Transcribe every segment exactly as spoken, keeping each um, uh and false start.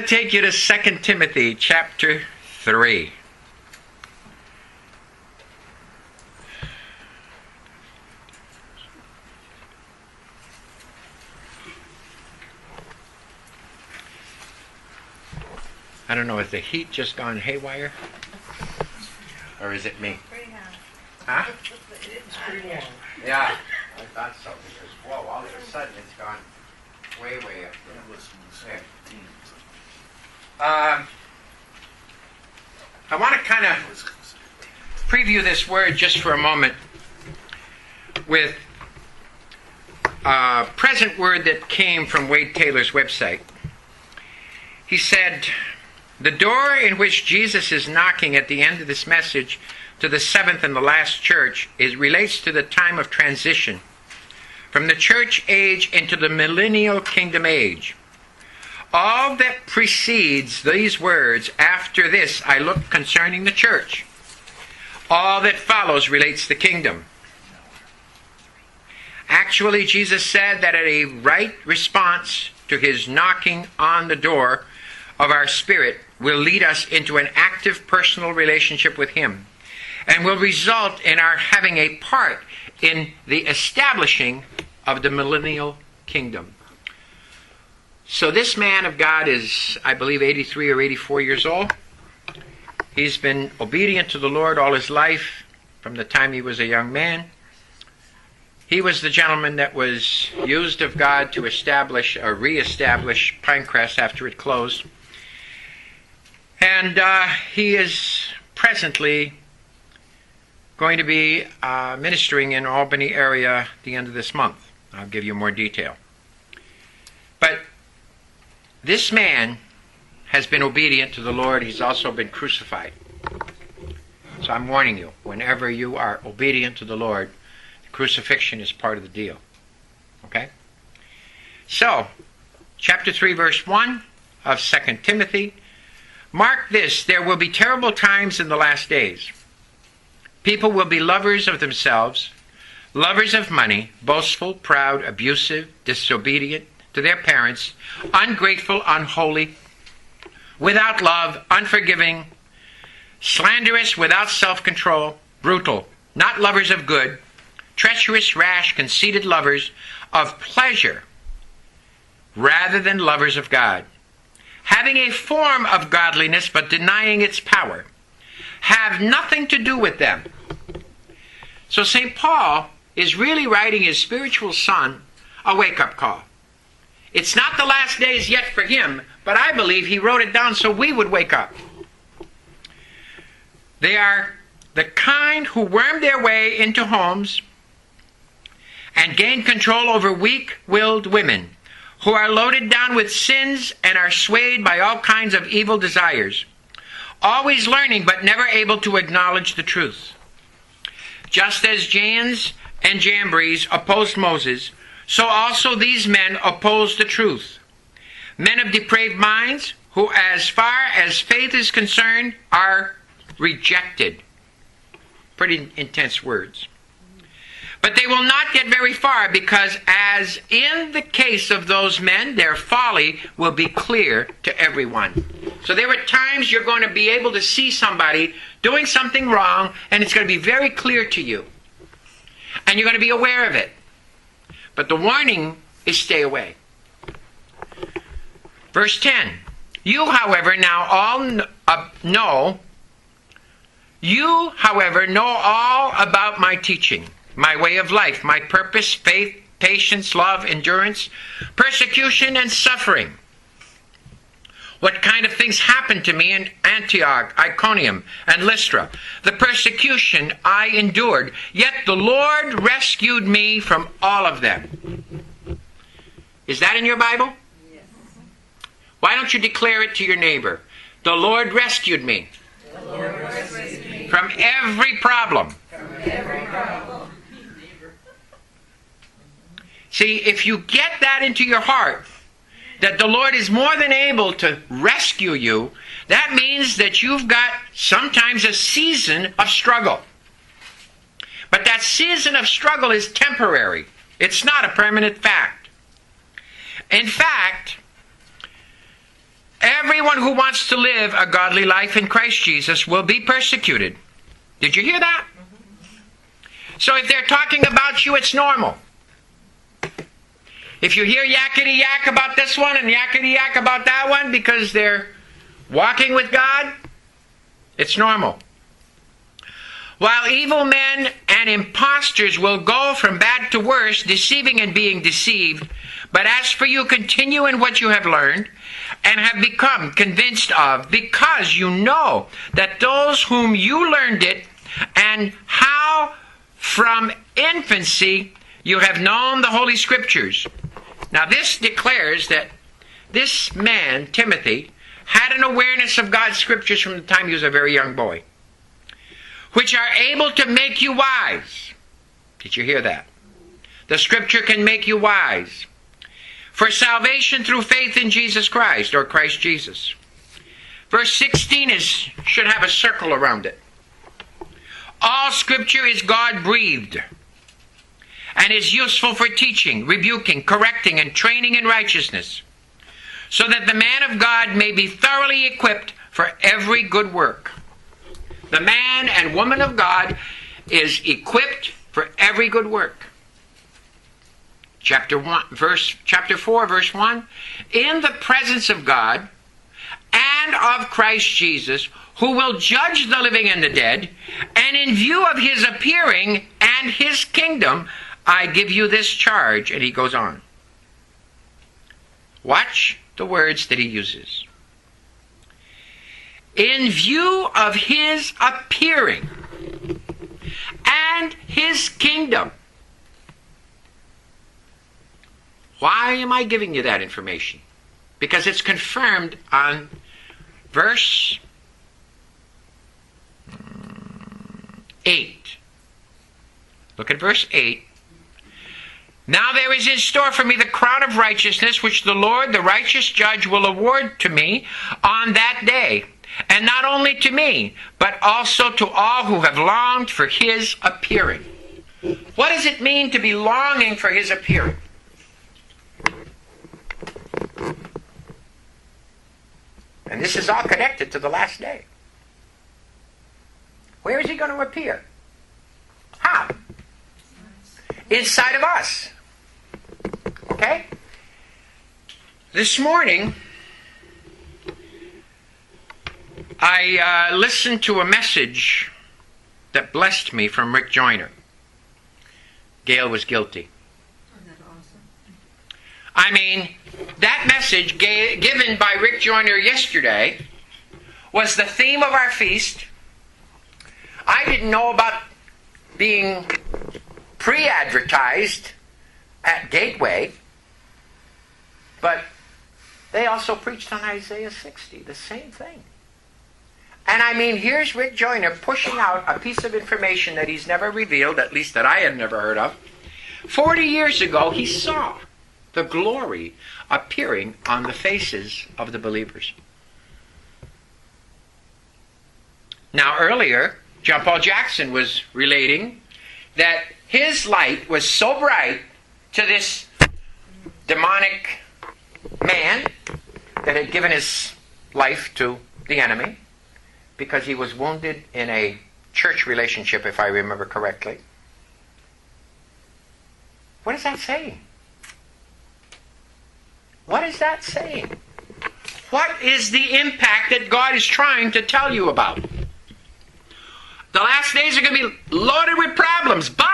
to take you to Second Timothy chapter three. I don't know, has the heat just gone haywire? Or is it me? Huh? It's pretty warm. Yeah, I thought so, because, whoa, all of a sudden it's gone way, way up there. Um, I want to kind of preview this word just for a moment with a present word that came from Wade Taylor's website. He said, the door in which Jesus is knocking at the end of this message to the seventh and the last church is relates to the time of transition from the church age into the millennial kingdom age. All that precedes these words, after this I look concerning the church. All that follows relates to the kingdom. Actually, Jesus said that a right response to his knocking on the door of our spirit will lead us into an active personal relationship with him and will result in our having a part in the establishing of the millennial kingdom. So this man of God is, I believe, eighty-three or eighty-four years old. He's been obedient to the Lord all his life from the time he was a young man. He was the gentleman that was used of God to establish or re-establish Pinecrest after it closed. And uh, he is presently going to be uh, ministering in Albany area at the end of this month. I'll give you more detail. But this man has been obedient to the Lord. He's also been crucified. So I'm warning you, whenever you are obedient to the Lord, the crucifixion is part of the deal. Okay? So, chapter three, verse one of Second Timothy. Mark this, there will be terrible times in the last days. People will be lovers of themselves, lovers of money, boastful, proud, abusive, disobedient to their parents, ungrateful, unholy, without love, unforgiving, slanderous, without self-control, brutal, not lovers of good, treacherous, rash, conceited lovers of pleasure rather than lovers of God, having a form of godliness but denying its power. Have nothing to do with them. So Saint Paul is really writing his spiritual son a wake-up call. It's not the last days yet for him, but I believe he wrote it down so we would wake up. They are the kind who worm their way into homes and gain control over weak-willed women, who are loaded down with sins and are swayed by all kinds of evil desires, always learning but never able to acknowledge the truth. Just as Jannes and Jambres opposed Moses, so also these men oppose the truth. Men of depraved minds, who as far as faith is concerned, are rejected. Pretty intense words. But they will not get very far, because as in the case of those men, their folly will be clear to everyone. So there are times you're going to be able to see somebody doing something wrong, and it's going to be very clear to you. And you're going to be aware of it. But the warning is stay away. Verse ten. You, however, now all uh, know, you, however, know all about my teaching, my way of life, my purpose, faith, patience, love, endurance, persecution, and suffering. What kind of things happened to me in Antioch, Iconium, and Lystra? The persecution I endured, yet the Lord rescued me from all of them. Is that in your Bible? Yes. Why don't you declare it to your neighbor? The Lord rescued me. The Lord rescued me from every problem. from every problem. See, if you get that into your heart, that the Lord is more than able to rescue you, that means that you've got sometimes a season of struggle. But that season of struggle is temporary. It's not a permanent fact. In fact, Everyone who wants to live a godly life in Christ Jesus will be persecuted. Did you hear that? So if they're talking about you, it's normal. If you hear yakety yak about this one and yakety yak about that one because they're walking with God, it's normal. While evil men and impostors will go from bad to worse, deceiving and being deceived, but as for you, continue in what you have learned and have become convinced of, because you know that those whom you learned it, and how from infancy you have known the Holy Scriptures. Now this declares that this man, Timothy, had an awareness of God's Scriptures from the time he was a very young boy, which are able to make you wise. Did you hear that? The Scripture can make you wise for salvation through faith in Jesus Christ, or Christ Jesus. Verse sixteen is should have a circle around it. All Scripture is God-breathed and is useful for teaching, rebuking, correcting, and training in righteousness, so that the man of God may be thoroughly equipped for every good work. The man and woman of God is equipped for every good work. Chapter one, verse chapter four, verse one. In the presence of God and of Christ Jesus, who will judge the living and the dead, and in view of his appearing and his kingdom, I give you this charge. And he goes on. Watch the words that he uses. In view of his appearing and his kingdom. Why am I giving you that information? Because it's confirmed on verse eight. Look at verse eight. Now there is in store for me the crown of righteousness, which the Lord, the righteous judge, will award to me on that day. And not only to me, but also to all who have longed for his appearing. What does it mean to be longing for his appearing? And this is all connected to the last day. Where is he going to appear? How? Inside of us. Okay? This morning, I uh, listened to a message that blessed me from Rick Joyner. Gail was guilty. Isn't that awesome? I mean, that message ga- given by Rick Joyner yesterday was the theme of our feast. I didn't know about being pre-advertised at Gateway, but they also preached on Isaiah sixty, the same thing. And I mean, here's Rick Joyner pushing out a piece of information that he's never revealed, at least that I had never heard of. Forty years ago, he saw the glory appearing on the faces of the believers. Now, earlier, John Paul Jackson was relating that his light was so bright to this demonic man that had given his life to the enemy because he was wounded in a church relationship, if I remember correctly. What is that saying? What is that saying? What is the impact that God is trying to tell you about? The last days are going to be loaded with problems, but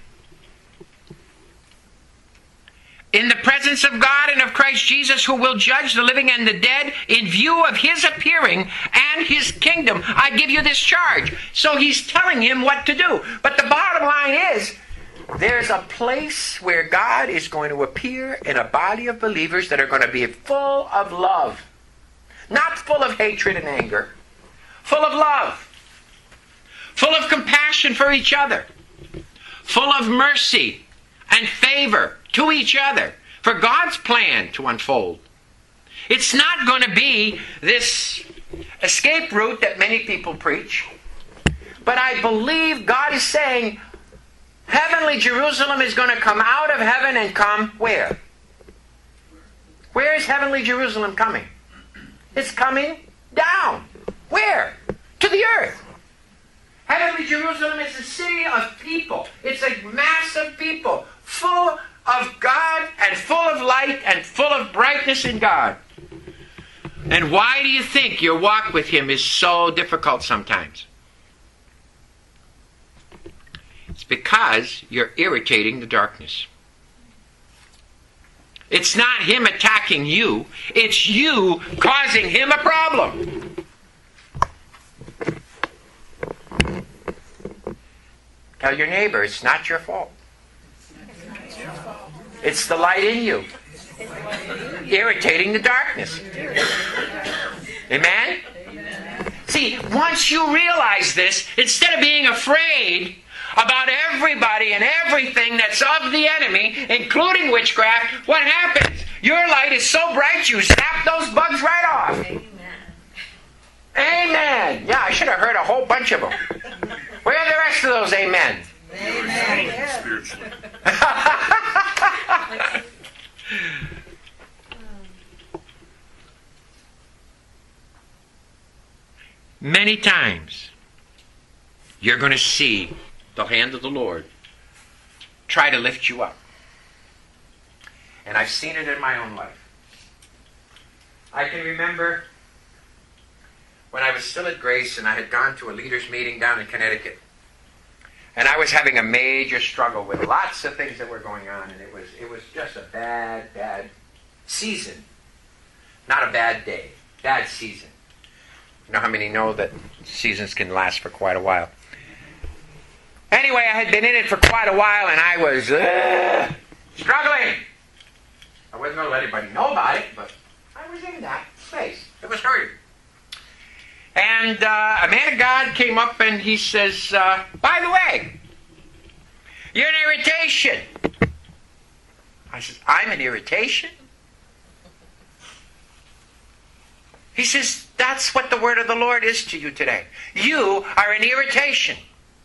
in the presence of God and of Christ Jesus, who will judge the living and the dead, in view of his appearing and his kingdom, I give you this charge. So he's telling him what to do. But the bottom line is, there's a place where God is going to appear in a body of believers that are going to be full of love. Not full of hatred and anger. Full of love. Full of compassion for each other. Full of mercy and favor to each other for God's plan to unfold. It's not going to be this escape route that many people preach. But I believe God is saying heavenly Jerusalem is going to come out of heaven and come where? Where is heavenly Jerusalem coming? is coming down. Where? To the earth. Heavenly Jerusalem is a city of people. It's a mass of people, full of God and full of light and full of brightness in God. And why do you think your walk with Him is so difficult sometimes? It's because you're irritating the darkness. It's not Him attacking you. It's you causing Him a problem. Tell your neighbor, it's not your fault. It's the light in you. Irritating the darkness. Amen? See, once you realize this, instead of being afraid about everybody and everything that's of the enemy, including witchcraft, what happens? Your light is so bright you snap those bugs right off. Amen. Amen. Yeah, I should have heard a whole bunch of them. Where are the rest of those amen? Amen. Spiritually. Many times, you're going to see the hand of the Lord try to lift you up. And I've seen it in my own life. I can remember when I was still at Grace and I had gone to a leaders' meeting down in Connecticut. And I was having a major struggle with lots of things that were going on. And it was, it was just a bad, bad season. Not a bad day. Bad season. You know how many know that seasons can last for quite a while? Anyway, I had been in it for quite a while and I was uh, struggling. I wasn't going to let anybody know about it, but I was in that place. It was hurting. And uh, a man of God came up and he says, uh, by the way, you're an irritation. I said, I'm an irritation? He says, that's what the word of the Lord is to you today. You are an irritation.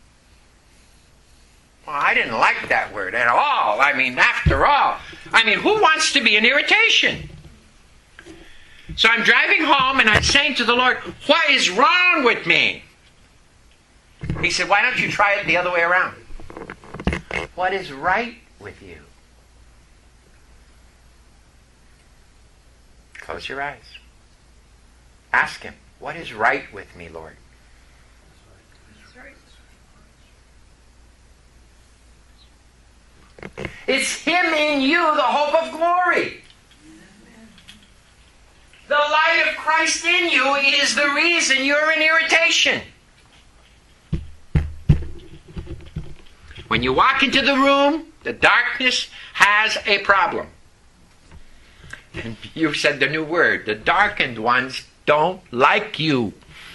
Well, I didn't like that word at all. I mean, after all, I mean, who wants to be an irritation? So I'm driving home and I'm saying to the Lord, what is wrong with me? He said, why don't you try it the other way around? What is right with you? Close your eyes. Ask Him, what is right with me, Lord? It's Him in you, the hope of glory. The light of Christ in you is the reason you're an irritation. When you walk into the room, the darkness has a problem. And you said the new word, the darkened ones don't like you.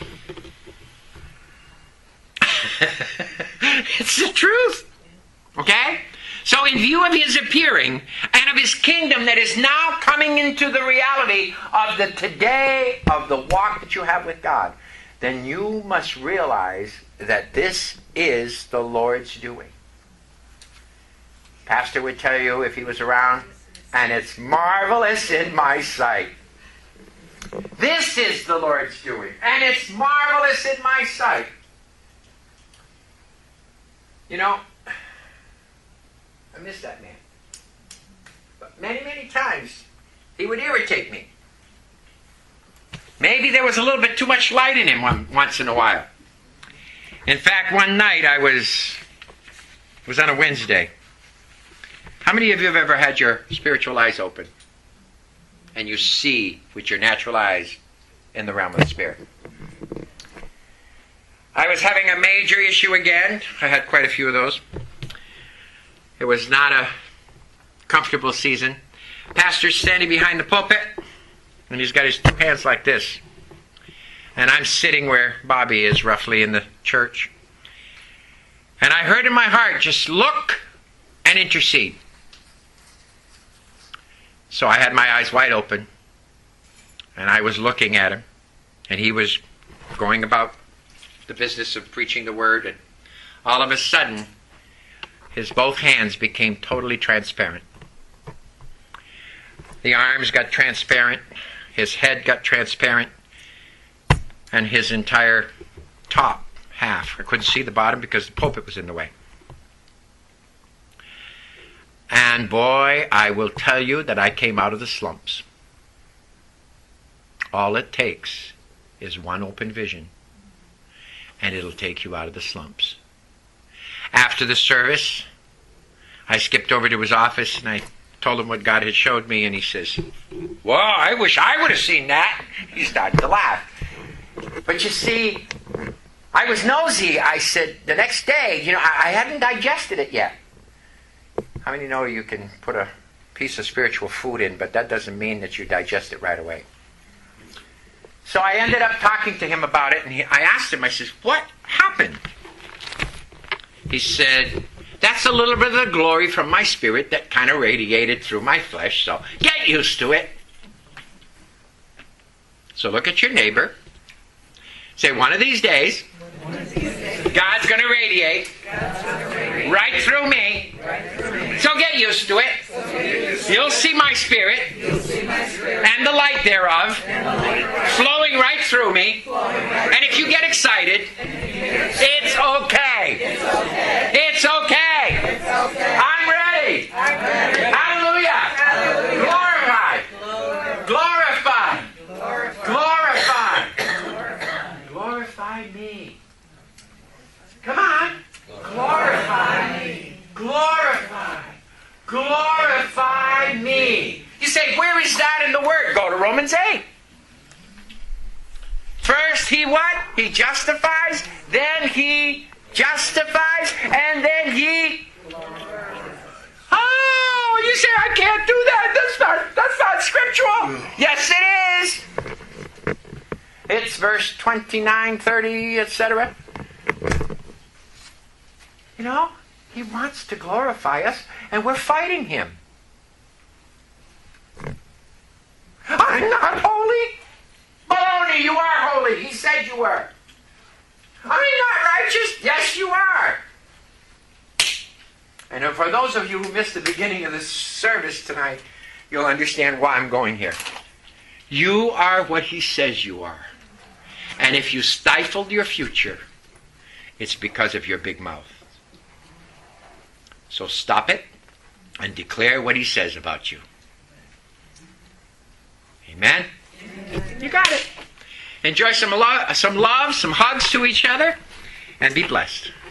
It's the truth. Okay? So in view of His appearing and of His kingdom that is now coming into the reality of the today of the walk that you have with God, then you must realize that this is the Lord's doing. Pastor would tell you if he was around, and it's marvelous in my sight. This is the Lord's doing, and it's marvelous in my sight. You know, I miss that man. But many, many times, he would irritate me. Maybe there was a little bit too much light in him one, once in a while. In fact, one night I was, it was on a Wednesday. How many of you have ever had your spiritual eyes open? And you see with your natural eyes in the realm of the Spirit. I was having a major issue again. I had quite a few of those. It was not a comfortable season. Pastor's standing behind the pulpit, and he's got his two hands like this. And I'm sitting where Bobby is, roughly, in the church. And I heard in my heart, just look and intercede. So I had my eyes wide open, and I was looking at him, and he was going about the business of preaching the word, and all of a sudden, his both hands became totally transparent. The arms got transparent. his head got transparent, and his entire top half. I couldn't see the bottom because the pulpit was in the way. And boy, I will tell you that I came out of the slumps. All it takes is one open vision, and it'll take you out of the slumps. After the service, I skipped over to his office and I told him what God had showed me, and he says, "Well, I wish I would have seen that." He started to laugh. But you see, I was nosy. I said, the next day, you know, I, I hadn't digested it yet. How many know you can put a piece of spiritual food in, but that doesn't mean that you digest it right away? So I ended up talking to him about it, and he, I asked him, I said, "What happened?" He said, "That's a little bit of the glory from my spirit that kind of radiated through my flesh, so get used to it." So look at your neighbor. Say, one of these days, God's going to radiate right through me. So get used to it. You'll see my spirit and the light thereof flowing right through me. And if you get excited, it's okay. It's okay. I'm ready. Hallelujah. Glorify. Glorify. Glorify. Glorify me. Come on. Glorify me. Glorify. Glorify me. You say, where is that in the Word? Go to Romans eight. First he what? He justifies. Then he justifies. And then he... Oh, you say, I can't do that. That's not, that's not scriptural. Yes, it is. It's verse twenty-nine, thirty, et cetera. You know, he wants to glorify us, and we're fighting him. I'm not holy. Baloney, you are holy. He said you were. I'm not righteous. Yes, you are. And for those of you who missed the beginning of this service tonight, you'll understand why I'm going here. You are what he says you are. And if you stifled your future, it's because of your big mouth. So stop it and declare what he says about you. Amen? Amen. You got it. Enjoy some love, some love, some hugs to each other, and be blessed.